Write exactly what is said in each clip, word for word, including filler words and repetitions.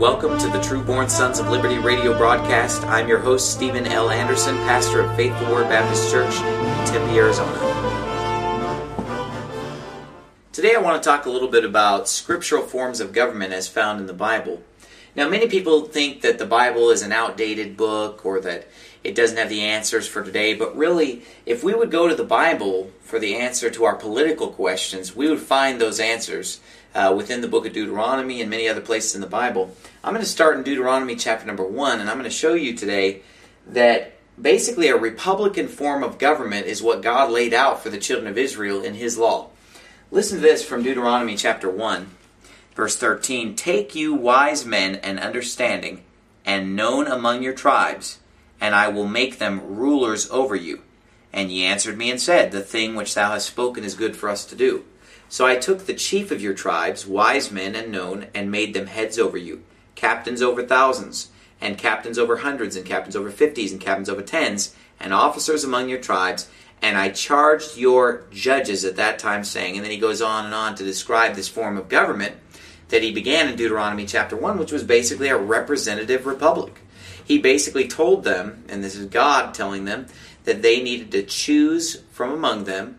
Welcome to the True Born Sons of Liberty radio broadcast. I'm your host, Stephen L. Anderson, pastor of Faithful Word Baptist Church in Tempe, Arizona. Today I want to talk a little bit about scriptural forms of government as found in the Bible. Now, many people think that the Bible is an outdated book or that it doesn't have the answers for today, but really, if we would go to the Bible for the answer to our political questions, we would find those answers uh, within the book of Deuteronomy and many other places in the Bible. I'm going to start in Deuteronomy chapter number one, and I'm going to show you today that basically a republican form of government is what God laid out for the children of Israel in His law. Listen to this from Deuteronomy chapter one, verse thirteen. Take you wise men and understanding, and known among your tribes, and I will make them rulers over you. And ye answered me and said, The thing which thou hast spoken is good for us to do. So I took the chief of your tribes, wise men and known, and made them heads over you, captains over thousands, and captains over hundreds, and captains over fifties, and captains over tens, and officers among your tribes. And I charged your judges at that time, saying, and then he goes on and on to describe this form of government that he began in Deuteronomy chapter one, which was basically a representative republic. He basically told them, and this is God telling them, that they needed to choose from among them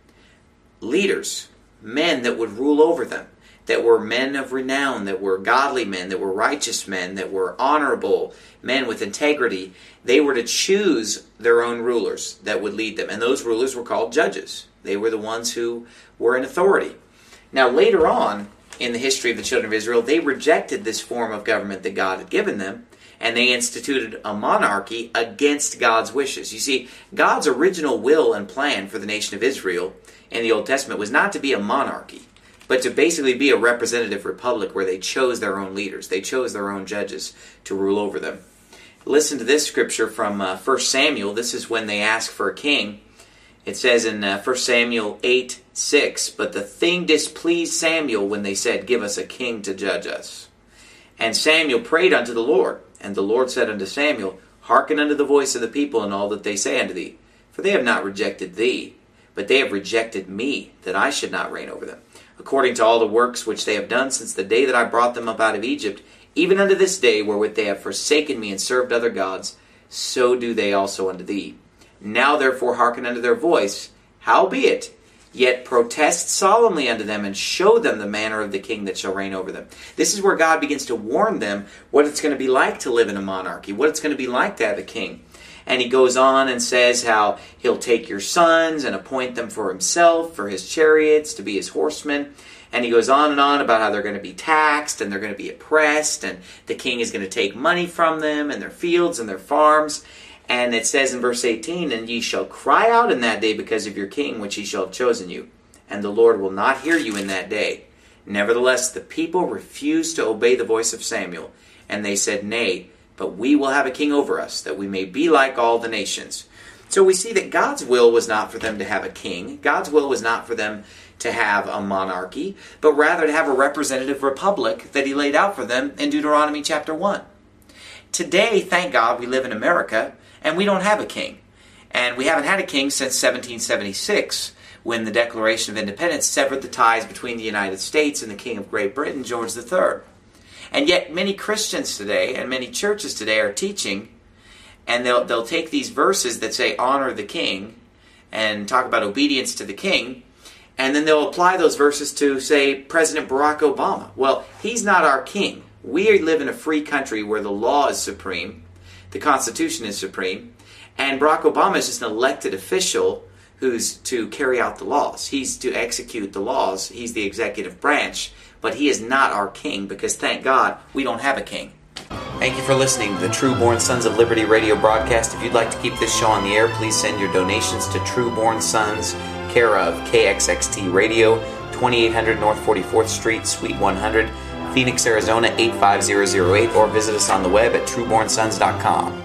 leaders, men that would rule over them, that were men of renown, that were godly men, that were righteous men, that were honorable men with integrity. They were to choose their own rulers that would lead them, and those rulers were called judges. They were the ones who were in authority. Now, later on in the history of the children of Israel, they rejected this form of government that God had given them, and they instituted a monarchy against God's wishes. You see, God's original will and plan for the nation of Israel in the Old Testament was not to be a monarchy, but to basically be a representative republic where they chose their own leaders. They chose their own judges to rule over them. Listen to this scripture from uh, First Samuel. This is when they ask for a king. It says in uh, First Samuel eight six, But the thing displeased Samuel when they said, Give us a king to judge us. And Samuel prayed unto the Lord. And the Lord said unto Samuel, Hearken unto the voice of the people in all that they say unto thee. For they have not rejected thee, but they have rejected me, that I should not reign over them. According to all the works which they have done since the day that I brought them up out of Egypt, even unto this day wherewith they have forsaken me and served other gods, so do they also unto thee. Now therefore hearken unto their voice, howbeit, yet protest solemnly unto them, and show them the manner of the king that shall reign over them. This is where God begins to warn them what it's going to be like to live in a monarchy, what it's going to be like to have a king. And he goes on and says how he'll take your sons and appoint them for himself, for his chariots, to be his horsemen. And he goes on and on about how they're going to be taxed and they're going to be oppressed, and the king is going to take money from them and their fields and their farms. And it says in verse eighteen, And ye shall cry out in that day because of your king, which he shall have chosen you. And the Lord will not hear you in that day. Nevertheless, the people refused to obey the voice of Samuel. And they said, Nay, but we will have a king over us, that we may be like all the nations. So we see that God's will was not for them to have a king. God's will was not for them to have a monarchy, but rather to have a representative republic that He laid out for them in Deuteronomy chapter one. Today, thank God, we live in America, and we don't have a king. And we haven't had a king since seventeen seventy-six, when the Declaration of Independence severed the ties between the United States and the King of Great Britain, George the Third. And yet many Christians today and many churches today are teaching, and they'll, they'll take these verses that say honor the king and talk about obedience to the king, and then they'll apply those verses to, say, President Barack Obama. Well, he's not our king. We live in a free country where the law is supreme, the Constitution is supreme, and Barack Obama is just an elected official who's to carry out the laws. He's to execute the laws. He's the executive branch, but he is not our king, because thank God we don't have a king. Thank you for listening to the True Born Sons of Liberty radio broadcast. If you'd like to keep this show on the air, please send your donations to True Born Sons, care of K X X T Radio, twenty-eight hundred North forty-fourth Street, Suite one hundred, Phoenix, Arizona eight five zero zero eight, or visit us on the web at true born sons dot com.